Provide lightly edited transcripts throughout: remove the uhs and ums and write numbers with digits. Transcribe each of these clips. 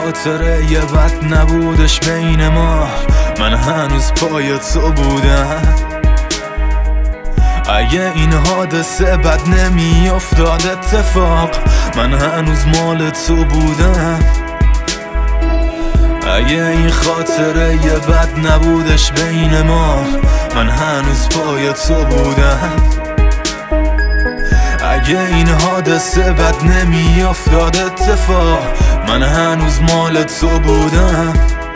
خاطره یه بد نبودش بین ما، من هنوز پای تو بودم. اگه این حادثه بد نمی افتاد اتفاق، من هنوز مال تو بودم. اگه این خاطره یه بد نبودش بین ما، من هنوز پای تو بودم. اگه این حادثه بد نمی افتاد اتفاق، من هنوز مال تو بودم.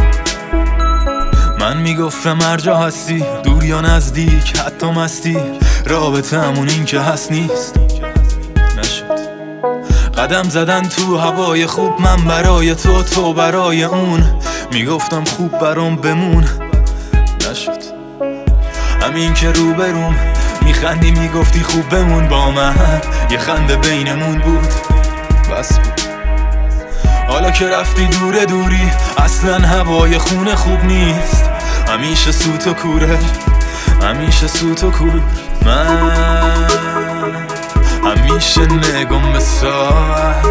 من میگفتم هر جا هستی، دور یا نزدیک، حتی مستی، رابطمون این که هست نیست. نشد قدم زدن تو هوای خوب، من برای تو، تو برای اون. میگفتم خوب برام بمون، نشد. همین که روبروم میخندی میگفتی خوب بمون با من، یه خنده بینمون بود، بس بود. حالا که رفتی دور دوری، اصلا هوای خونه خوب نیست. همیشه سوت و کوره، همیشه سوت و کور. من همیشه نگم به ساعت،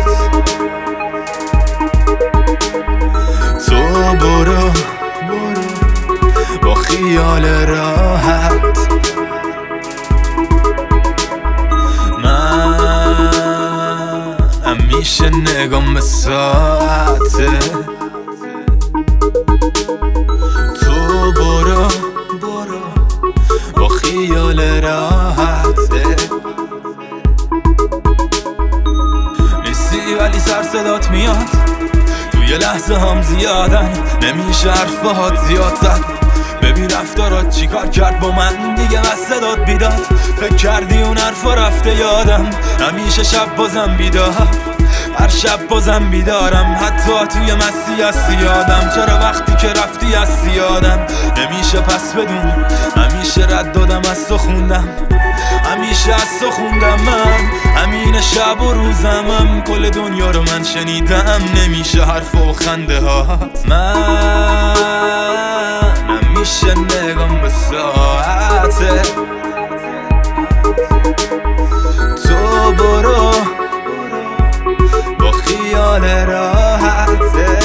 تو برو با خیال راحت. من همیشه نگم به ساعته، تو برو با خیال راحته. نیستی ولی سر صدات میاد، توی لحظه هم زیادن، نمیشه حرفات زیاد زد. ببین رفتارات چی کار کرد با من دیگه، بسته داد بیداد. فکر کردی اون حرفا رفته یادم، همیشه شب بازم بیدار، هر شب بازم بیدارم. حتی توی مستی هستی یادم، چرا وقتی که رفتی هستی یادم. نمیشه پس بدون، همیشه رد دادم از تو خوندم، همیشه از تو خوندم. من همین شب و روزمم، کل دنیا رو من شنیدم. نمیشه حرف و خنده هات. من همیشه نگم به ساعته، تو برو با خیال راحته.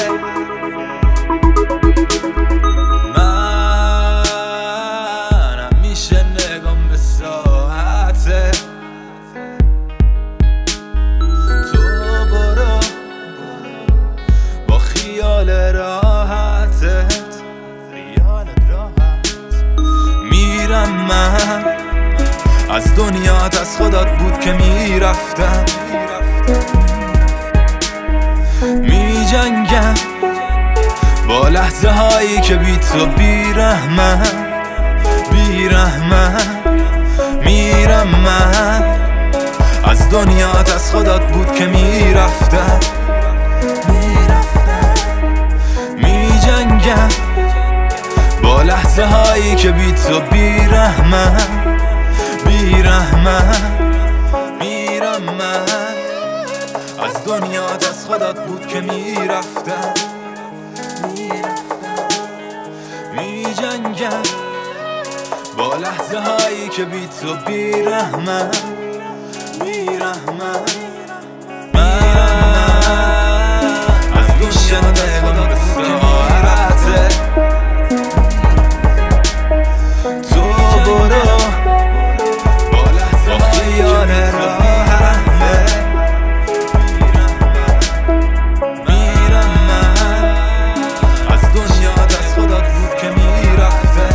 من همیشه نگم به ساعته، تو برو با خیال راحتت. میرم من از دنیات، از خودت بود که میرفتم. میجنگم با لحظه هایی که بی تو بیرحمم، بیرحمم. میرم من از دنیات، از خودت بود که میرفتم. میجنگم با لحظه هایی که بی تو بیرحمم، بیرحمم. میرم من از دنیات، از خودت بود که میرفتم. میجنگم با لحظه هایی که بی تو بیرحمم، بیرحمم. من از دنیات، از خودت بود که میرفتم. تو برو با لحظه خیال راحته. میرم من از دنیات، از خودت بود که میرفته.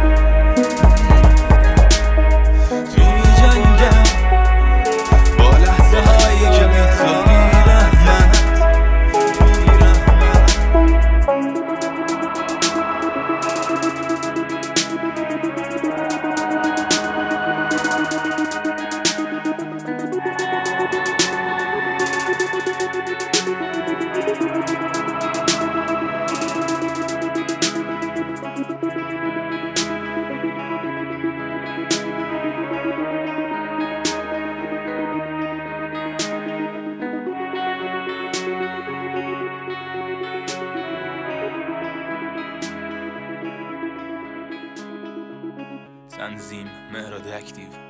میجنگم با لحظه هایی که بی تو بیرحمت، تنظیم مهراد اکتیو.